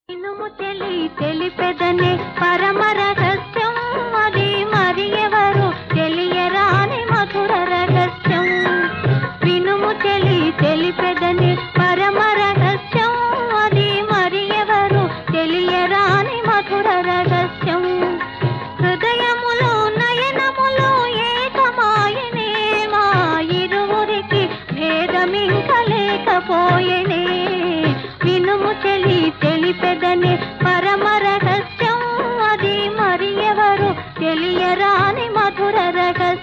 ఇనుము తెలి తెలిపెదనే పరమ రహస్యం, అది మరి ఎవరు తెలియరాని మధుర రహస్యం. వినుము తెలి తెలిపెదనే పరమ రహస్యం, అది మరి ఎవరు తెలియరాని మధుర రహస్యం. హృదయములో నయనములో ఏకమాయనే, మా ఇరువురికి భేదమింక లేకపోయెనే. వినుము తెలి తెలిపెదనే పరమ రహస్యం, అది మరి ఎవరు తెలియరాని మధుర రహస్యం.